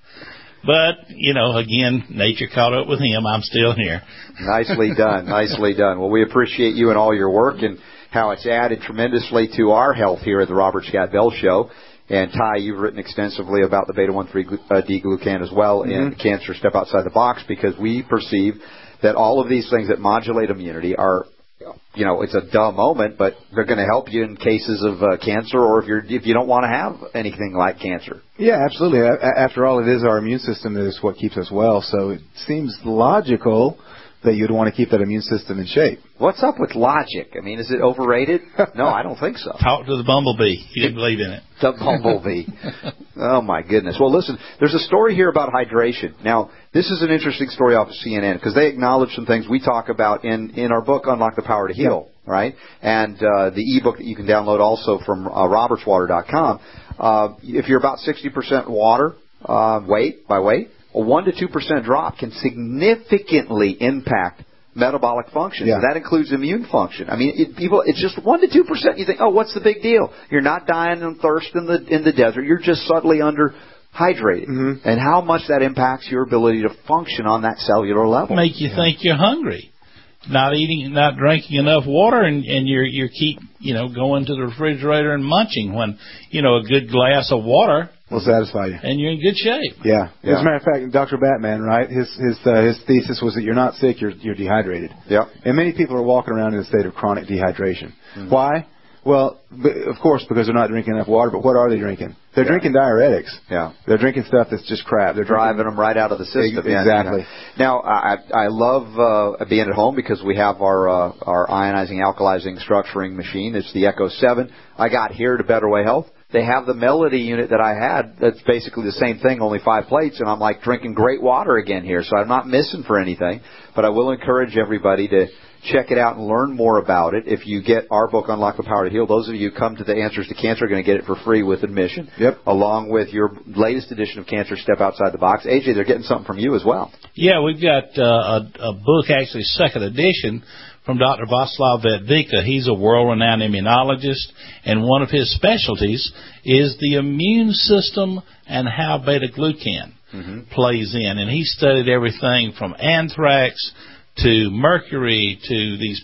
Speaker 3: But, again, nature caught up with him. I'm still here.
Speaker 9: Nicely done. Nicely done. Well, we appreciate you and all your work and how it's added tremendously to our health here at the Robert Scott Bell Show. And, Ty, you've written extensively about the beta-1,3-D-glucan as well in Cancer Step Outside the Box, because we perceive that all of these things that modulate immunity are, it's a dumb moment, but they're going to help you in cases of cancer, or if you don't want to have anything like cancer.
Speaker 10: Yeah, absolutely. After all, it is our immune system that is what keeps us well, so it seems logical that you'd want to keep that immune system in shape.
Speaker 9: What's up with logic? I mean, is it overrated? No, I don't think so.
Speaker 3: Talk to the bumblebee. He didn't believe in it.
Speaker 9: The bumblebee. Oh, my goodness. Well, listen, there's a story here about hydration. Now, this is an interesting story off of CNN, because they acknowledge some things we talk about in our book, Unlock the Power to Heal, right? And the ebook that you can download also from robertswater.com. If you're about 60% water, weight, a 1 to 2% drop can significantly impact metabolic function.
Speaker 10: Yeah.
Speaker 9: So that includes immune function. I mean, it's just 1 to 2%. You think, oh, what's the big deal? You're not dying of thirst in the desert. You're just subtly underhydrated. Mm-hmm. And how much that impacts your ability to function on that cellular level.
Speaker 3: Make you think you're hungry. Not eating, not drinking enough water, and you keep going to the refrigerator and munching when a good glass of water
Speaker 10: will satisfy you,
Speaker 3: and you're in good shape.
Speaker 10: Yeah. As a matter of fact, Dr. Batman, right? His thesis was that you're not sick, you're dehydrated.
Speaker 9: Yep.
Speaker 10: And many people are walking around in a state of chronic dehydration. Mm-hmm. Why? Well, of course, because they're not drinking enough water. But what are they drinking? They're drinking diuretics.
Speaker 9: Yeah.
Speaker 10: They're drinking stuff that's just crap. They're
Speaker 9: driving them right out of the system.
Speaker 10: Exactly.
Speaker 9: Now, I love being at home because we have our ionizing, alkalizing, structuring machine. It's the Echo 7. I got here to Better Way Health. They have the Melody unit that I had. That's basically the same thing, only 5 plates, and I'm like drinking great water again here. So I'm not missing for anything. But I will encourage everybody to check it out and learn more about it. If you get our book, Unlock the Power to Heal, those of you who come to the Answers to Cancer are going to get it for free with admission.
Speaker 10: Yep.
Speaker 9: Along with your latest edition of Cancer Step Outside the Box. AJ, they're getting something from you as well.
Speaker 3: Yeah, we've got a book, actually second edition, from Dr. Václav Vedvika. He's a world-renowned immunologist, and one of his specialties is the immune system and how beta-glucan plays in. And he studied everything from anthrax to mercury to these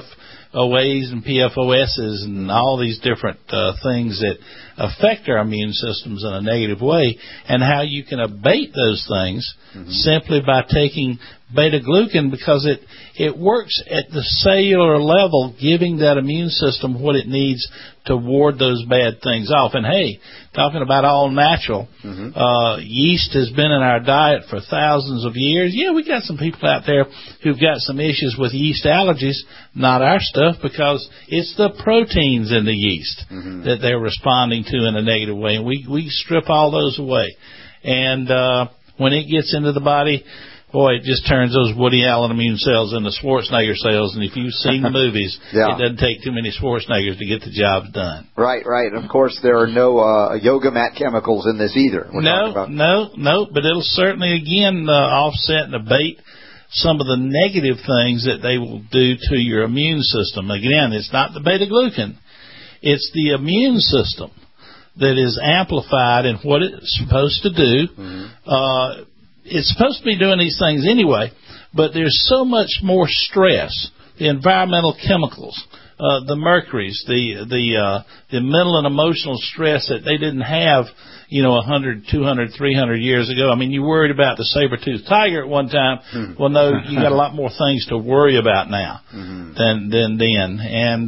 Speaker 3: PFOAs and PFOSs and all these different things that affect our immune systems in a negative way, and how you can abate those things simply by taking beta-glucan, because it works at the cellular level, giving that immune system what it needs to ward those bad things off. And, hey, talking about all natural, yeast has been in our diet for thousands of years. Yeah, we got some people out there who've got some issues with yeast allergies, not our stuff, because it's the proteins in the yeast that they're responding to in a negative way. And we strip all those away. And when it gets into the body, boy, it just turns those Woody Allen immune cells into Schwarzenegger cells. And if you've seen the movies, it doesn't take too many Schwarzeneggers to get the job done.
Speaker 9: Right. And, of course, there are no yoga mat chemicals in this either.
Speaker 3: No. But it'll certainly, again, offset and abate some of the negative things that they will do to your immune system. Again, it's not the beta-glucan. It's the immune system that is amplified in what it's supposed to do. It's supposed to be doing these things anyway, but there's so much more stress. The environmental chemicals, the mercuries, the mental and emotional stress that they didn't have, 100, 200, 300 years ago. I mean, you worried about the saber-toothed tiger at one time. Well, no, you got a lot more things to worry about now than then. And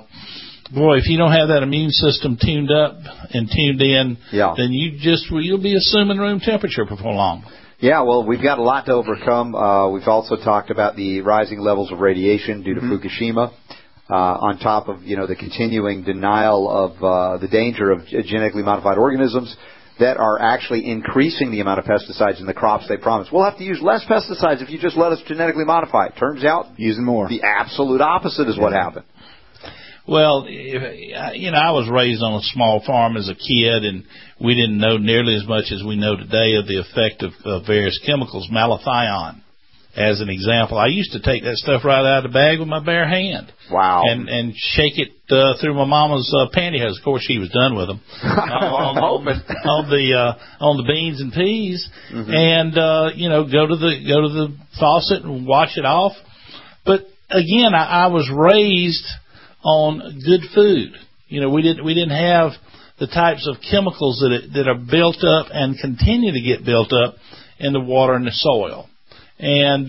Speaker 3: boy, if you don't have that immune system tuned up and tuned in, then you'll be assuming room temperature before long.
Speaker 9: Yeah, well, we've got a lot to overcome. We've also talked about the rising levels of radiation due to Fukushima, on top of, the continuing denial of the danger of genetically modified organisms that are actually increasing the amount of pesticides in the crops they promise. We'll have to use less pesticides if you just let us genetically modify it. Turns out,
Speaker 10: using more.
Speaker 9: The absolute opposite is what happened.
Speaker 3: Well, I was raised on a small farm as a kid, and we didn't know nearly as much as we know today of the effect of various chemicals. Malathion, as an example. I used to take that stuff right out of the bag with my bare hand.
Speaker 9: Wow.
Speaker 3: And shake it through my mama's pantyhose. Of course, she was done with them.
Speaker 9: I'm hoping.
Speaker 3: On the beans and peas, and go to the faucet and wash it off. But again, I was raised on good food. We didn't have the types of chemicals that are built up and continue to get built up in the water and the soil. And,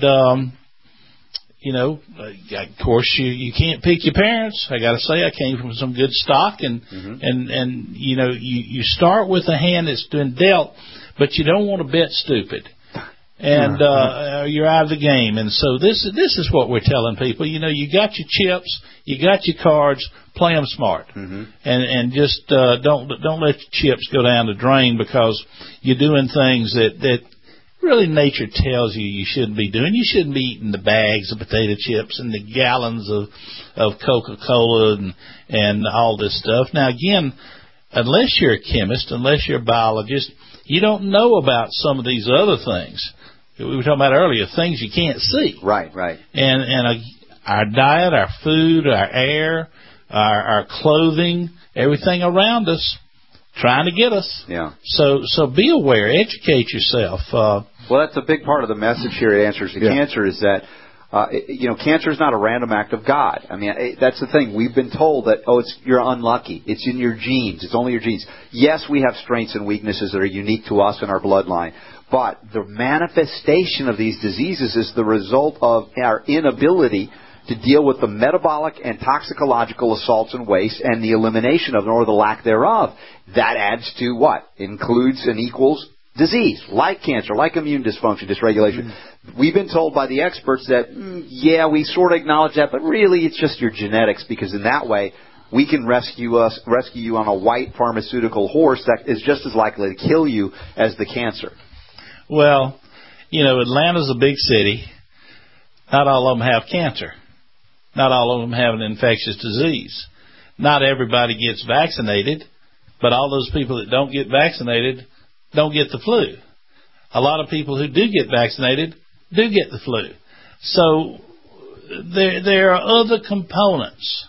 Speaker 3: of course, you can't pick your parents. I got to say, I came from some good stock, and you start with a hand that's been dealt, but you don't want to bet stupid. And you're out of the game. And so this is what we're telling people. You got your chips, you got your cards, play them smart, and just don't let your chips go down the drain because you're doing things that really nature tells you shouldn't be doing. You shouldn't be eating the bags of potato chips and the gallons of Coca-Cola and all this stuff. Now, again, unless you're a chemist, unless you're a biologist, you don't know about some of these other things. We were talking about earlier, things you can't see.
Speaker 9: Right.
Speaker 3: And our diet, our food, our air, our clothing, everything around us, trying to get us.
Speaker 9: Yeah.
Speaker 3: So be aware, educate yourself.
Speaker 9: Well, that's a big part of the message here at Answers to Cancer is that, cancer is not a random act of God. I mean, that's the thing. We've been told that, you're unlucky. It's in your genes. It's only your genes. Yes, we have strengths and weaknesses that are unique to us in our bloodline. But the manifestation of these diseases is the result of our inability to deal with the metabolic and toxicological assaults and waste and the elimination of them or the lack thereof. That adds to what? Includes and equals disease, like cancer, like immune dysfunction, dysregulation. We've been told by the experts that, we sort of acknowledge that, but really it's just your genetics, because in that way we can rescue you on a white pharmaceutical horse that is just as likely to kill you as the cancer.
Speaker 3: Well, Atlanta's a big city. Not all of them have cancer. Not all of them have an infectious disease. Not everybody gets vaccinated, but all those people that don't get vaccinated don't get the flu. A lot of people who do get vaccinated do get the flu. So there are other components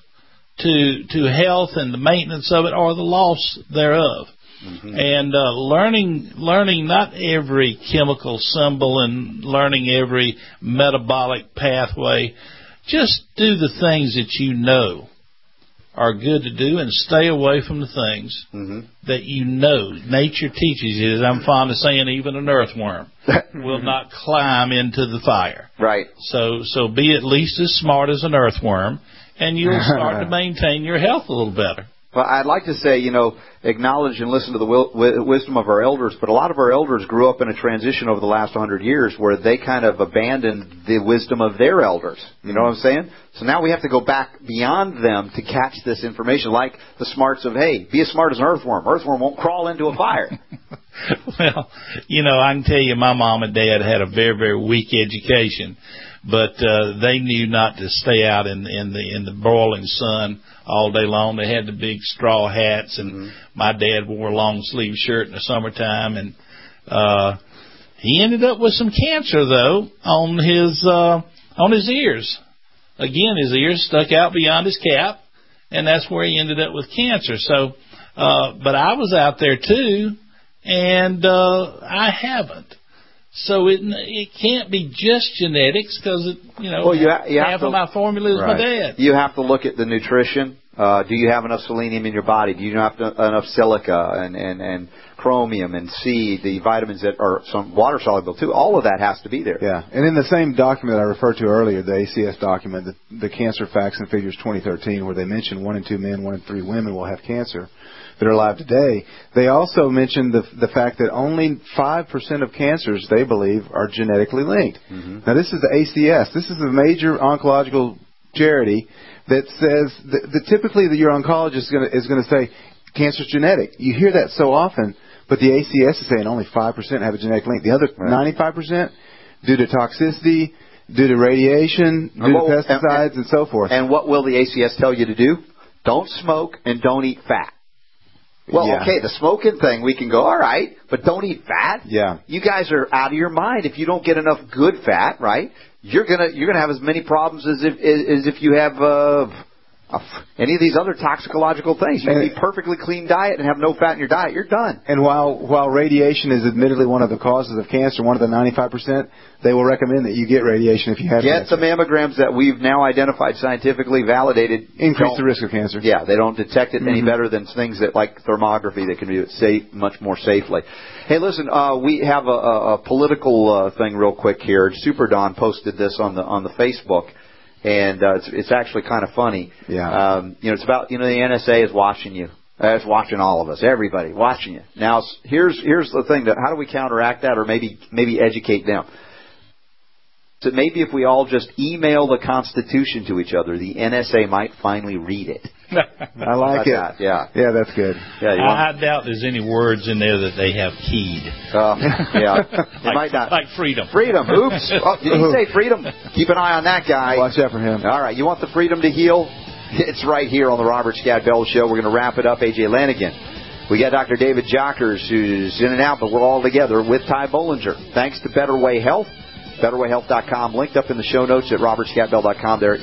Speaker 3: to health and the maintenance of it or the loss thereof. And learning not every chemical symbol and learning every metabolic pathway. Just do the things that you know are good to do and stay away from the things that you know. Nature teaches you, as I'm fond of saying, even an earthworm will not climb into the fire.
Speaker 9: Right.
Speaker 3: So be at least as smart as an earthworm, and you'll start to maintain your health a little better.
Speaker 9: Well, I'd like to say, acknowledge and listen to the wisdom of our elders, but a lot of our elders grew up in a transition over the last 100 years where they kind of abandoned the wisdom of their elders. You know what I'm saying? So now we have to go back beyond them to catch this information, like the smarts of, hey, be as smart as an earthworm. Earthworm won't crawl into a fire.
Speaker 3: Well, I can tell you my mom and dad had a very, very weak education, but they knew not to stay out in the broiling sun all day long. They had the big straw hats, and my dad wore a long-sleeve shirt in the summertime, and he ended up with some cancer, though, on his ears. Again, his ears stuck out beyond his cap, and that's where he ended up with cancer. So, but I was out there, too, and I haven't. So it can't be just genetics because, half of my formula is my dad.
Speaker 9: You have to look at the nutrition. Do you have enough selenium in your body? Do you have enough silica and chromium and C, the vitamins that are some water soluble too? All of that has to be there.
Speaker 10: Yeah, and in the same document that I referred to earlier, the ACS document, the Cancer Facts and Figures 2013, where they mention 1 in 2 men, 1 in 3 women will have cancer that are alive today. They also mentioned the fact that only 5% of cancers, they believe, are genetically linked. Mm-hmm. Now, this is the ACS. This is a major oncological charity that says that typically your oncologist is going to say cancer's genetic. You hear that so often, but the ACS is saying only 5% have a genetic link. The other 95% due to toxicity, due to radiation, due to pesticides, and so forth.
Speaker 9: And what will the ACS tell you to do? Don't smoke and don't eat fat. Well, okay, the smoking thing, we can go, all right, but don't eat fat?
Speaker 10: Yeah.
Speaker 9: You guys are out of your mind. If you don't get enough good fat, right, you're gonna have as many problems as if you have any of these other toxicological things. You can eat perfectly clean diet and have no fat in your diet. You're done.
Speaker 10: And while radiation is admittedly one of the causes of cancer, one of the 95%, they will recommend that you get radiation if you have cancer.
Speaker 9: Get the mammograms that we've now identified, scientifically validated.
Speaker 10: Increase the risk of cancer.
Speaker 9: Yeah, they don't detect it any better than things that like thermography that can do it safe, much more safely. Hey, listen, we have a political thing real quick here. Super Don posted this on the Facebook. And it's actually kind of funny.
Speaker 10: Yeah.
Speaker 9: It's about, the NSA is watching you. It's watching all of us, everybody watching you. Now, here's the thing. How do we counteract that, or maybe educate them? So maybe if we all just email the Constitution to each other, the NSA might finally read it.
Speaker 10: I like it.
Speaker 9: That? Yeah.
Speaker 10: Yeah, that's good.
Speaker 9: Yeah,
Speaker 3: I doubt there's any words in there that they have keyed.
Speaker 9: Yeah. They might not.
Speaker 3: Like freedom.
Speaker 9: Freedom. Oops. Oh, did he say freedom? Keep an eye on that guy.
Speaker 10: Watch out for him.
Speaker 9: All right. You want the freedom to heal? It's right here on the Robert Scott Bell Show. We're going to wrap it up. A.J. Lanigan. We got Dr. David Jockers, who's in and out, but we're all together with Ty Bollinger. Thanks to Better Way Health. BetterWayHealth.com, linked up in the show notes at robertscottbell.com. They're at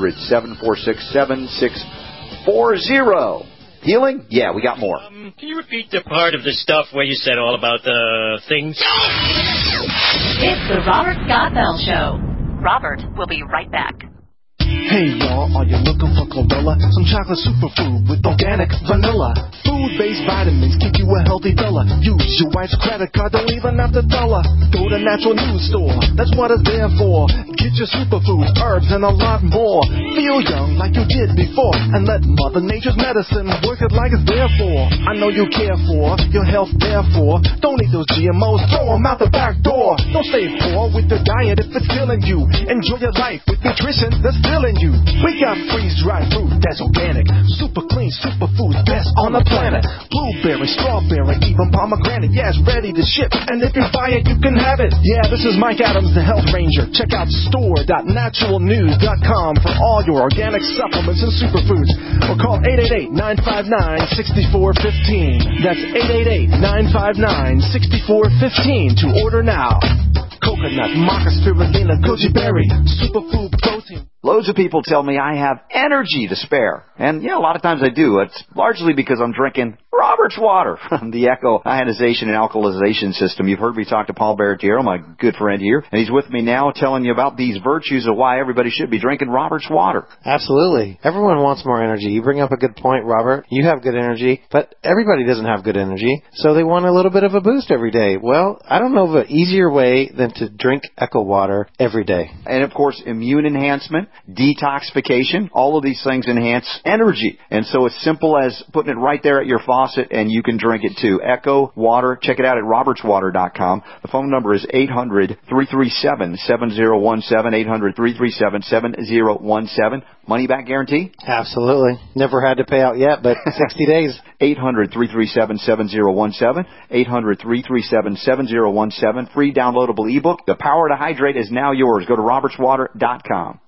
Speaker 9: 800-746-7640. Healing? Yeah, we got more.
Speaker 4: Can you repeat the part of the stuff where you said all about the things?
Speaker 5: It's the Robert Scott Bell Show. Robert will be right back.
Speaker 6: Hey y'all, are you looking for chlorella? Some chocolate superfood with organic vanilla. Food-based vitamins keep you a healthy fella. Use your wife's credit card, don't even have to tell her. Go to Natural News Store, that's what it's there for. Get your superfoods, herbs, and a lot more. Feel young like you did before, and let Mother Nature's medicine work it like it's there for. I know you care for your health, therefore. Don't eat those GMOs, throw them out the back door. Don't stay poor with your diet if it's killing you. Enjoy your life with nutrition that's filling you. We got freeze-dried fruit that's organic, super clean, superfood, best on the planet. Blueberry, strawberry, even pomegranate, yeah, it's ready to ship. And if you buy it, you can have it. Yeah, this is Mike Adams, the Health Ranger. Check out store.naturalnews.com for all your organic supplements and superfoods. Or call 888-959-6415. That's 888-959-6415 to order now. Coconut, maca, spirulina, goji berry, superfood protein.
Speaker 9: Loads of people tell me I have energy to spare. And, a lot of times I do. It's largely because I'm drinking Robert's water from the Echo ionization and alkalization system. You've heard me talk to Paul Baratiero, my good friend here, and he's with me now telling you about these virtues of why everybody should be drinking Robert's water.
Speaker 24: Absolutely. Everyone wants more energy. You bring up a good point, Robert. You have good energy, but everybody doesn't have good energy, so they want a little bit of a boost every day. Well, I don't know of an easier way than to drink Echo water every day.
Speaker 9: And, of course, immune enhancement, detoxification, all of these things enhance energy. And so it's simple as putting it right there at your faucet, and you can drink it too. Echo Water. Check it out at robertswater.com. The phone number is 800-337-7017, 800-337-7017. Money back guarantee?
Speaker 24: Absolutely. Never had to pay out yet, but 60 days.
Speaker 9: 800-337-7017, 800-337-7017. Free downloadable ebook. The Power to Hydrate is now yours. Go to robertswater.com.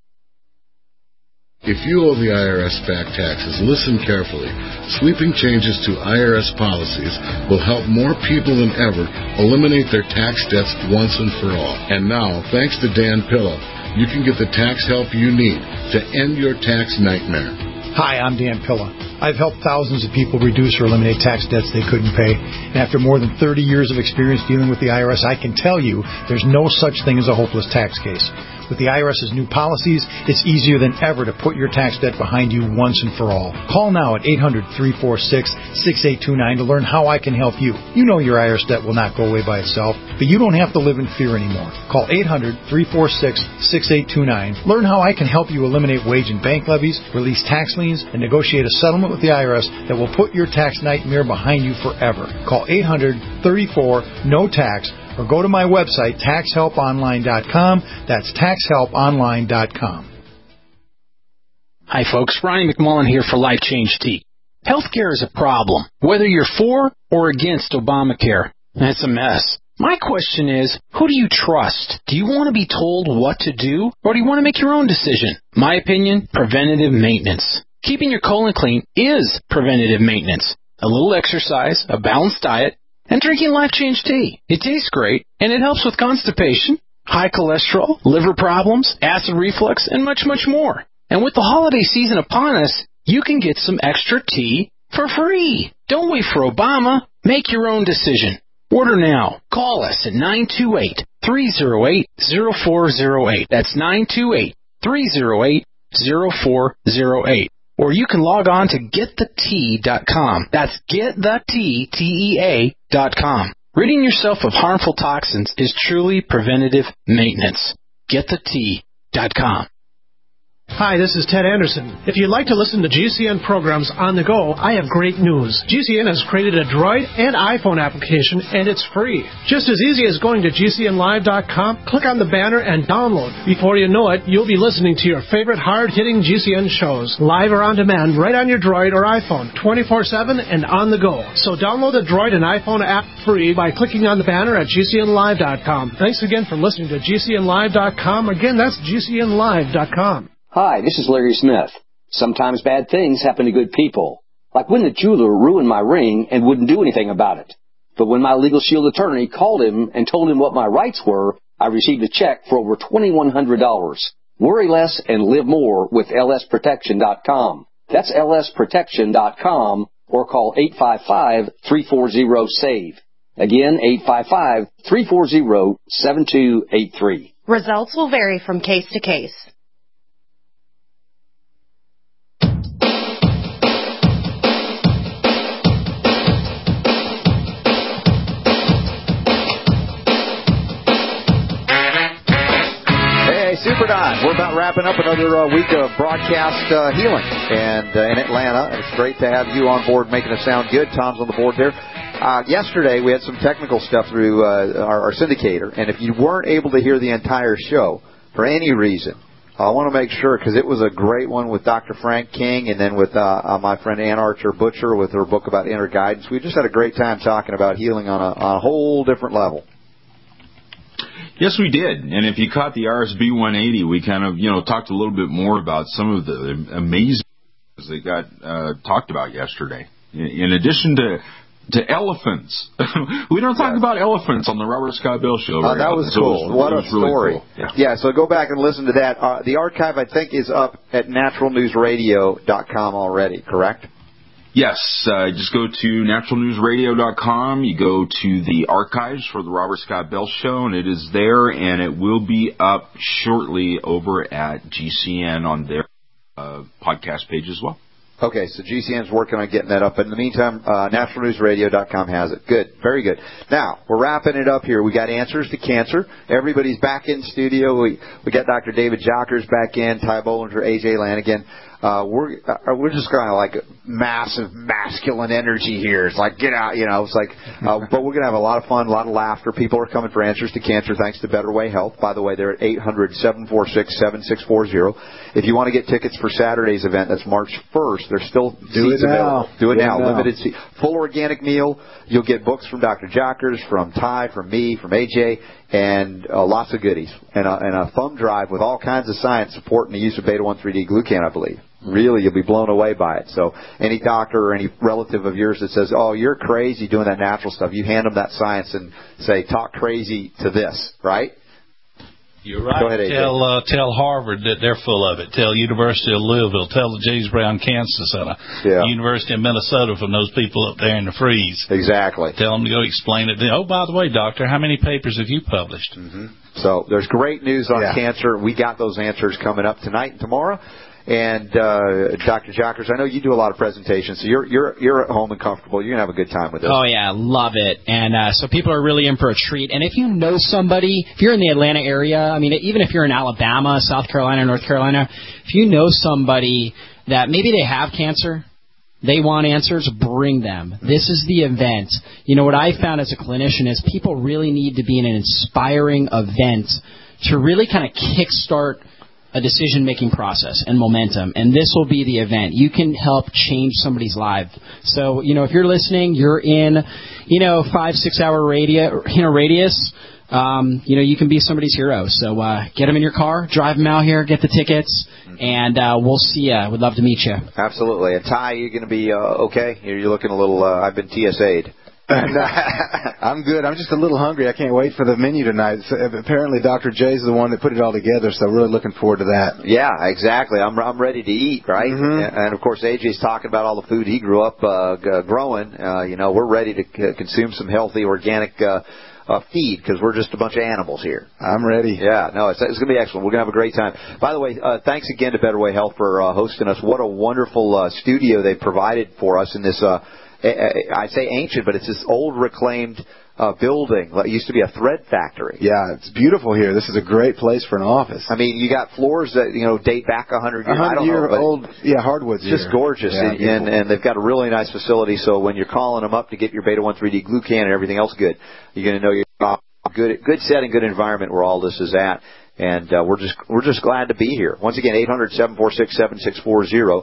Speaker 25: If you owe the IRS back taxes, listen carefully. Sweeping changes to IRS policies will help more people than ever eliminate their tax debts once and for all. And now, thanks to Dan Pilla, you can get the tax help you need to end your tax nightmare.
Speaker 26: Hi, I'm Dan Pilla. I've helped thousands of people reduce or eliminate tax debts they couldn't pay. And after more than 30 years of experience dealing with the IRS, I can tell you there's no such thing as a hopeless tax case. With the IRS's new policies, it's easier than ever to put your tax debt behind you once and for all. Call now at 800-346-6829 to learn how I can help you. You know your IRS debt will not go away by itself, but you don't have to live in fear anymore. Call 800-346-6829. Learn how I can help you eliminate wage and bank levies, release tax liens, and negotiate a settlement with the IRS that will put your tax nightmare behind you forever. Call 800-34-NO-TAX or go to my website, taxhelponline.com. That's taxhelponline.com.
Speaker 1: Hi, folks. Ronnie McMullen here for Life Change Tea. Healthcare is a problem, whether you're for or against Obamacare. It's a mess. My question is, who do you trust? Do you want to be told what to do, or do you want to make your own decision? My opinion, preventative maintenance. Keeping your colon clean is preventative maintenance. A little exercise, a balanced diet, and drinking Life Change Tea. It tastes great, and it helps with constipation, high cholesterol, liver problems, acid reflux, and much, much more. And with the holiday season upon us, you can get some extra tea for free. Don't wait for Obama. Make your own decision. Order now. Call us at 928-308-0408. That's 928-308-0408. Or you can log on to getthetea.com. That's getthetea.com. Ridding yourself of harmful toxins is truly preventative maintenance. Getthetea.com.
Speaker 7: Hi, this is Ted Anderson. If you'd like to listen to GCN programs on the go, I have great news. GCN has created a Droid and iPhone application, and it's free. Just as easy as going to GCNlive.com, click on the banner, and download. Before you know it, you'll be listening to your favorite hard-hitting GCN shows, live or on demand, right on your Droid or iPhone, 24/7 and on the go. So download the Droid and iPhone app free by clicking on the banner at GCNlive.com. Thanks again for listening to GCNlive.com. Again, that's GCNlive.com.
Speaker 8: Hi, this is Larry Smith. Sometimes bad things happen to good people. Like when the jeweler ruined my ring and wouldn't do anything about it. But when my Legal Shield attorney called him and told him what my rights were, I received a check for over $2,100. Worry less and live more with lsprotection.com. That's lsprotection.com or call 855-340-SAVE. Again, 855-340-7283.
Speaker 12: Results will vary from case to case.
Speaker 9: Super Don. We're about wrapping up another week of broadcast healing and in Atlanta. It's great to have you on board making us sound good. Tom's on the board there. Yesterday we had some technical stuff through our syndicator, and if you weren't able to hear the entire show for any reason, I want to make sure, because it was a great one with Dr. Frank King and then with my friend Ann Archer Butcher with her book about inner guidance. We just had a great time talking about healing on a whole different level.
Speaker 14: Yes, we did. And if you caught the RSB 180, we kind of, talked a little bit more about some of the amazing things that got talked about yesterday. In addition to elephants. We don't talk about elephants on the Robert Scott Bell Show.
Speaker 9: That was cool. What a story. Really cool. Yeah, so go back and listen to that. The archive, I think, is up at naturalnewsradio.com already, correct?
Speaker 14: Yes, just go to naturalnewsradio.com. You go to the archives for the Robert Scott Bell Show, and it is there, and it will be up shortly over at GCN on their podcast page as well.
Speaker 9: Okay, so GCN's working on getting that up. In the meantime, naturalnewsradio.com has it. Good, very good. Now, we're wrapping it up here. We got Answers to Cancer. Everybody's back in studio. We got Dr. David Jockers back in, Ty Bollinger, AJ Lanigan. We're just kind of like massive masculine energy here. It's like, get out, it's like, but we're going to have a lot of fun, a lot of laughter. People are coming for Answers to Cancer thanks to Better Way Health. By the way, they're at 800-746-7640. If you want to get tickets for Saturday's event, that's March 1st. There's still seats available. Do it now. Limited seat. Full organic meal. You'll get books from Dr. Jockers, from Ty, from me, from AJ, and lots of goodies. And a thumb drive with all kinds of science supporting the use of beta-1,3-D-glucan, I believe. Really, you'll be blown away by it. So any doctor or any relative of yours that says, oh, you're crazy doing that natural stuff, you hand them that science and say, talk crazy to this, right?
Speaker 3: You're right.
Speaker 9: Go ahead, AJ.
Speaker 3: Tell Harvard that they're full of it. Tell University of Louisville. Tell the James Brown Cancer Center. Yeah. University of Minnesota from those people up there in the freeze.
Speaker 9: Exactly.
Speaker 3: Tell them to go explain it. Oh, by the way, doctor, how many papers have you published?
Speaker 9: Mm-hmm. So there's great news on cancer. We got those answers coming up tonight and tomorrow. And Dr. Jockers, I know you do a lot of presentations, so you're at home and comfortable. You're gonna have a good time with this.
Speaker 11: Oh yeah, love it. And so people are really in for a treat. And if you know somebody, if you're in the Atlanta area, I mean, even if you're in Alabama, South Carolina, North Carolina, if you know somebody that maybe they have cancer, they want answers, bring them. This is the event. You know, what I found as a clinician is people really need to be in an inspiring event to really kind of kickstart a decision-making process and momentum, and this will be the event. You can help change somebody's life. So, you know, if you're listening, you're in, 5-6 hour radius, you can be somebody's hero. So get them in your car, drive them out here, get the tickets, and we'll see you. We'd love to meet you.
Speaker 9: Absolutely. And Ty, you're going to be okay? You're looking a little, I've been TSA'd.
Speaker 10: I'm good. I'm just a little hungry. I can't wait for the menu tonight. So, apparently, Dr. J's the one that put it all together, so really looking forward to that.
Speaker 9: Yeah, exactly. I'm ready to eat, right? Mm-hmm. And of course, AJ's talking about all the food he grew up growing. We're ready to consume some healthy, organic feed because we're just a bunch of animals here.
Speaker 10: I'm ready.
Speaker 9: Yeah, no, it's going to be excellent. We're going to have a great time. By the way, thanks again to Better Way Health for hosting us. What a wonderful studio they provided for us in this. I say ancient, but it's this old reclaimed building. It used to be a thread factory.
Speaker 10: Yeah, it's beautiful here. This is a great place for an office.
Speaker 9: I mean, you got floors that date back 100 years.
Speaker 10: 100-year-old, hardwoods.
Speaker 9: Just gorgeous, and they've got a really nice facility. So when you're calling them up to get your Beta 1,3-D glucan and everything else good, you're going to know you're good setting, good environment where all this is at. And we're just glad to be here. Once again, 800-746-7640,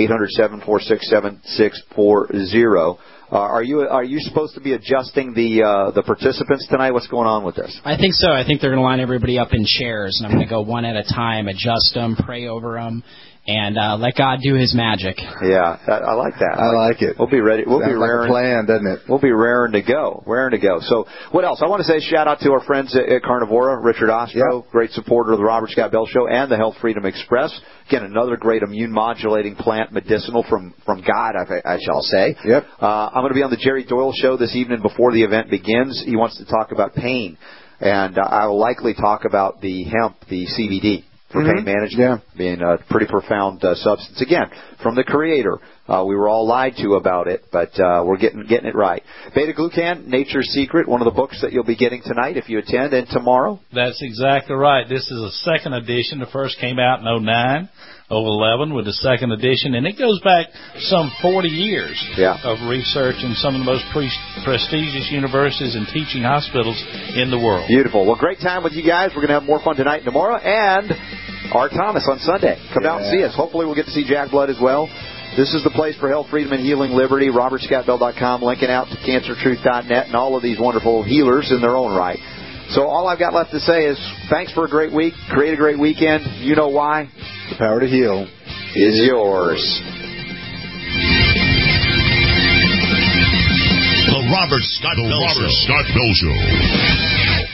Speaker 9: 800-746-7640. Are you supposed to be adjusting the participants tonight? What's going on with this?
Speaker 11: I think so. I think they're going to line everybody up in chairs, and I'm going to go one at a time, adjust them, pray over them, and let God do His magic.
Speaker 9: Yeah, I like that.
Speaker 10: I like it.
Speaker 9: We'll be ready. We'll
Speaker 10: Sounds
Speaker 9: be raring.
Speaker 10: Like a plan, doesn't it?
Speaker 9: We'll be raring to go. So, what else? I want to say shout out to our friends at Carnivora, Richard Ostro, great supporter of the Robert Scott Bell Show and the Health Freedom Express. Again, another great immune-modulating plant, medicinal from God, I shall say.
Speaker 10: Yep.
Speaker 9: I'm going to be on the Jerry Doyle Show this evening before the event begins. He wants to talk about pain, and I will likely talk about the hemp, the CBD. For pain management, being a pretty profound substance. Again, from the Creator. We were all lied to about it, but we're getting it right. Beta-glucan, Nature's Secret, one of the books that you'll be getting tonight if you attend, and tomorrow.
Speaker 3: That's exactly right. This is a second edition. The first came out in 2009. 2011 with the second edition, and it goes back some 40 years of research in some of the most prestigious universities and teaching hospitals in the world.
Speaker 9: Beautiful. Well, great time with you guys. We're going to have more fun tonight and tomorrow, and Art Thomas on Sunday. Come out and see us. Hopefully we'll get to see Jack Blood as well. This is the place for health, freedom, and healing liberty. RobertScottBell.com, linking out to CancerTruth.net, and all of these wonderful healers in their own right. So all I've got left to say is thanks for a great week. Create a great weekend. You know why?
Speaker 10: The power to heal
Speaker 9: is yours.
Speaker 2: The Robert Scott Bell Show.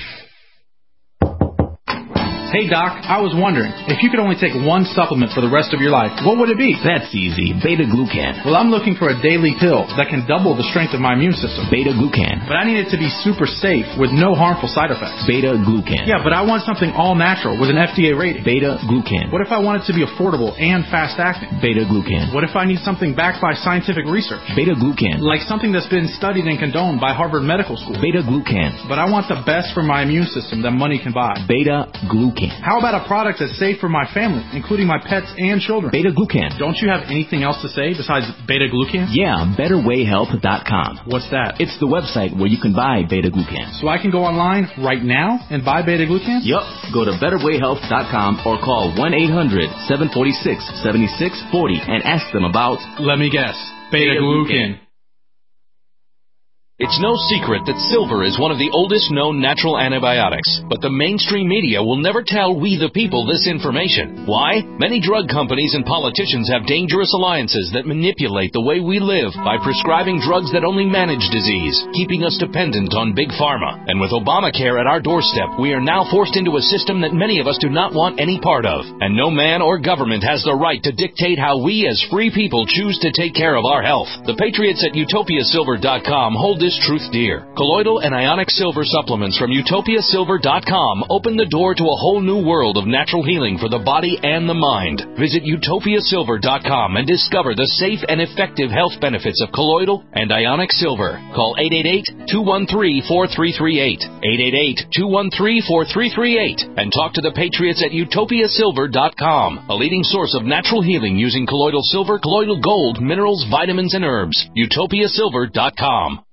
Speaker 13: Hey, Doc, I was wondering, if you could only take one supplement for the rest of your life, what would it be?
Speaker 15: That's easy. Beta-glucan.
Speaker 13: Well, I'm looking for a daily pill that can double the strength of my immune system.
Speaker 15: Beta-glucan.
Speaker 13: But I need it to be super safe with no harmful side effects.
Speaker 15: Beta-glucan.
Speaker 13: Yeah, but I want something all natural with an FDA rating.
Speaker 15: Beta-glucan.
Speaker 13: What if I want it to be affordable and fast-acting?
Speaker 15: Beta-glucan.
Speaker 13: What if I need something backed by scientific research?
Speaker 15: Beta-glucan.
Speaker 13: Like something that's been studied and condoned by Harvard Medical School.
Speaker 15: Beta-glucan.
Speaker 13: But I want the best for my immune system that money can buy.
Speaker 15: Beta-glucan.
Speaker 13: How about a product that's safe for my family, including my pets and children?
Speaker 15: Beta-glucan.
Speaker 13: Don't you have anything else to say besides beta-glucan?
Speaker 15: Yeah, BetterWayHealth.com.
Speaker 13: What's that?
Speaker 15: It's the website where you can buy beta-glucan.
Speaker 13: So I can go online right now and buy beta-glucan?
Speaker 15: Yup. Go to BetterWayHealth.com or call 1-800-746-7640 and ask them about...
Speaker 13: Let me guess. Beta-glucan.
Speaker 16: It's no secret that silver is one of the oldest known natural antibiotics, but the mainstream media will never tell we the people this information. Why? Many drug companies and politicians have dangerous alliances that manipulate the way we live by prescribing drugs that only manage disease, keeping us dependent on big pharma. And with Obamacare at our doorstep, we are now forced into a system that many of us do not want any part of. And no man or government has the right to dictate how we as free people choose to take care of our health. The patriots at UtopiaSilver.com hold this truth dear. Colloidal and ionic silver supplements from UtopiaSilver.com open the door to a whole new world of natural healing for the body and the mind. Visit UtopiaSilver.com and discover the safe and effective health benefits of colloidal and ionic silver. Call 888-213-4338. 888-213-4338. And talk to the patriots at UtopiaSilver.com, a leading source of natural healing using colloidal silver, colloidal gold, minerals, vitamins, and herbs. UtopiaSilver.com.